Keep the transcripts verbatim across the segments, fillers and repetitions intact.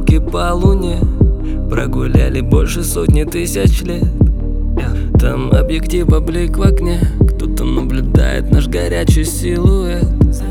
руки по луне, прогуляли больше сотни тысяч лет. Там объектив облик в окне, кто-то наблюдает наш горячий силуэт.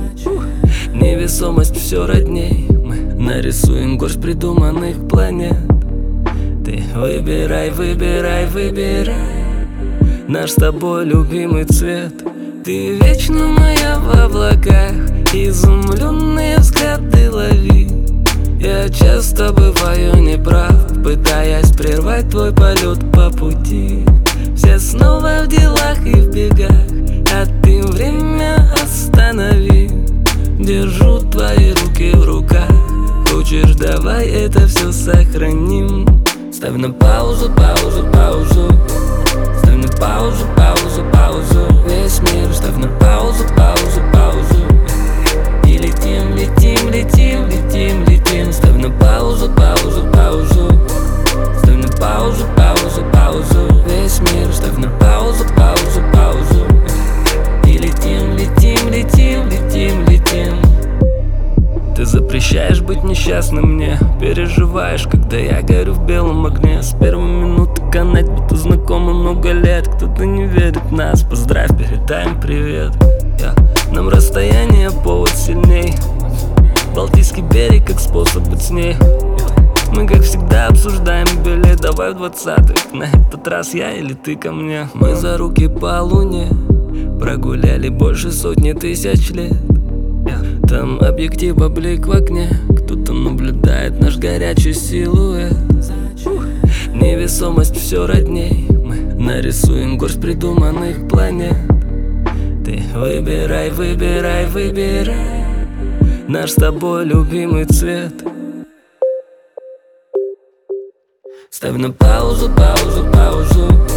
Невесомость все родней, мы нарисуем горсть придуманных планет. Ты выбирай, выбирай, выбирай наш с тобой любимый цвет. Ты вечно моя в облаках, изумленные взгляды лови. Я часто бываю неправ, пытаясь прервать твой полет по пути. Все снова в делах и в бегах, а ты время останови. Держу твои руки в руках, хочешь, давай это все сохраним. Ставь на паузу, паузу, паузу. Ставь на паузу, паузу, паузу. Весь мир ставь на паузу, паузу, паузу. И летим, летим, летим, летим, летим. Ставь на паузу, паузу, паузу. Ставь на паузу, паузу, паузу. Весь мир ставь на паузу, паузу, паузу. И летим, летим, летим, летим, летим. Ты запрещаешь быть несчастным мне, переживаешь, когда я горю в белом огне. С первой минуты канать, будто знакомы много лет. Кто-то не верит в нас, поздравь, передай им привет. yeah. Нам расстояние повод сильней, Балтийский берег как способ быть с ней. Мы как всегда обсуждаем билет, давай в двадцатых. На этот раз я или ты ко мне. Мы за руки по луне, прогуляли больше сотни тысяч лет. Там объектив облик в окне, кто-то наблюдает наш горячий силуэт. Невесомость все родней, мы нарисуем горсть придуманных планет. Ты выбирай, выбирай, выбирай наш с тобой любимый цвет. Ставь на паузу, паузу, паузу.